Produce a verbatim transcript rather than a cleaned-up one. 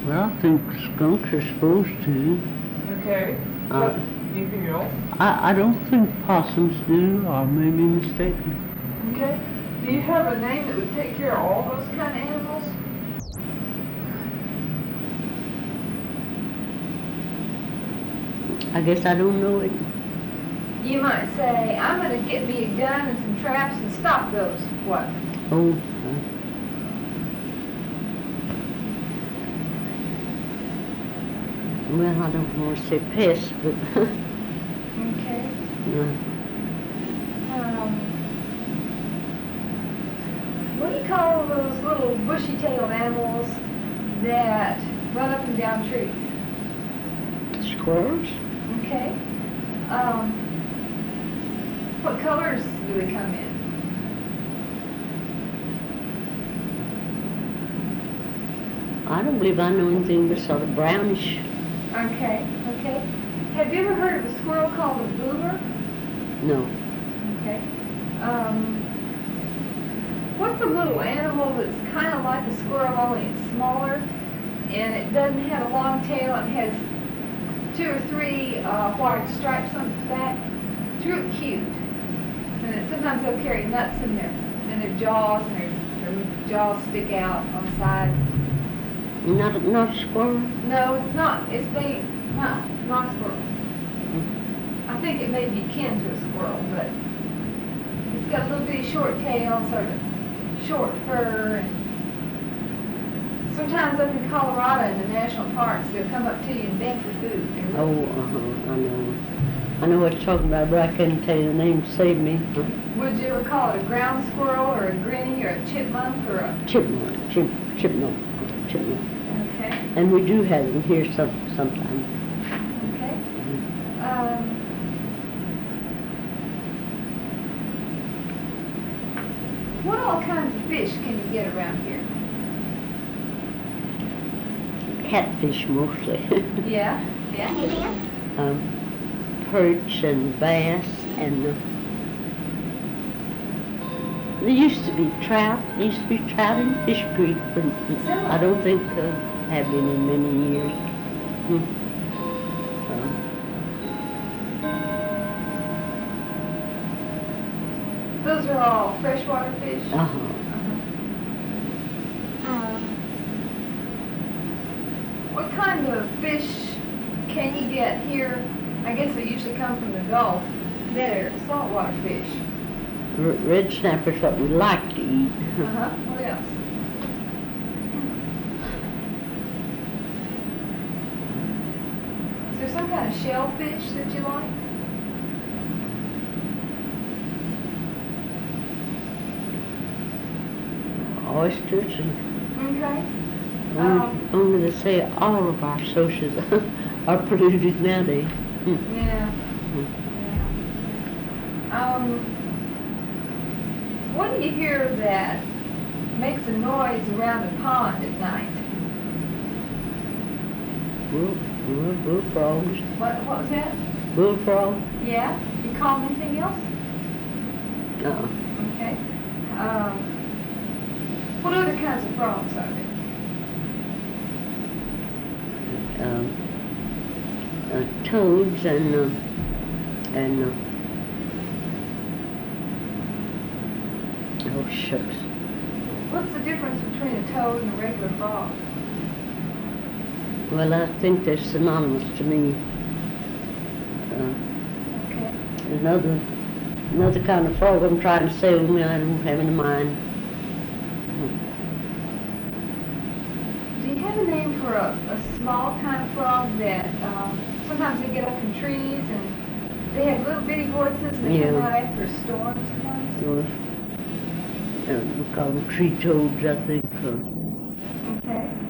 Well, I think skunks are supposed to. Okay. Uh, Anything else? I, I don't think possums do, or maybe mistaken. Okay. Do you have a name that would take care of all those kind of animals? I guess I don't know it. You might say, I'm going to get me a gun and some traps and stop those. What? Oh, uh, well, I don't want to say pests, but Okay. no. Um, what do you call those little bushy-tailed animals that run up and down trees? Squirrels? Okay. Um, what colors do they come in? I don't believe I know anything but sort of brownish. Okay, okay. Have you ever heard of a squirrel called a boomer? No. Okay. Um, what's a little animal that's kind of like a squirrel, only it's smaller, and it doesn't have a long tail, and has two or three uh, white stripes on its back? It's real cute. And it, sometimes they'll carry nuts in their in their jaws, and their, their jaws stick out on the sides. Not, not a squirrel? No, it's not. It's they not not a squirrel. I think it may be kin to a squirrel, but it's got a little bitty short tail, sort of short fur, and sometimes up in Colorado in the national parks, they'll come up to you and beg for food. They're Oh, really- uh-huh, I know. I know what you're talking about, but I couldn't tell you the name to save me. Would you ever call it a ground squirrel, or a grinny, or a chipmunk, or a... Chipmunk, chip, chipmunk, chipmunk. Okay, And we do have them here some, sometimes. okay. Um, what all kinds of fish can you get around here? Catfish mostly. Yeah, yeah. um, perch and bass and uh, there used to be trout. There used to be trout in Fish Creek, but I don't think uh, have been in many years. Hmm. Um, Those are all freshwater fish? uh-huh. Uh-huh. Um, what kind of fish can you get here? I guess they usually come from the Gulf. That are saltwater fish. R- red snapper's what we like to eat. Uh-huh. What else? Is there some kind of shellfish that you like? Oysters and Okay. only, Um, only to say all of our sources are polluted nowadays. Hmm. Yeah. Hmm. Yeah. Um, what do you hear that makes a noise around a pond at night? Bull, bull, bullfrogs, What, what was that? bullfrog. Yeah? You call them anything else? Uh-uh. Okay. Um, what other kinds of frogs are there? Um, uh, toads and uh, and uh, oh shucks. What's the difference between a toad and a regular frog? Well, I think they're synonymous to me. Uh, Okay. another another kind of frog I'm trying to say with me, I don't have in mind. Do you have a name for a, a small kind of frog that um, sometimes they get up in trees and they have little bitty voices and they come Yeah. out after a storm sometimes? Uh, uh, we call them tree toads, I think. Uh, Okay.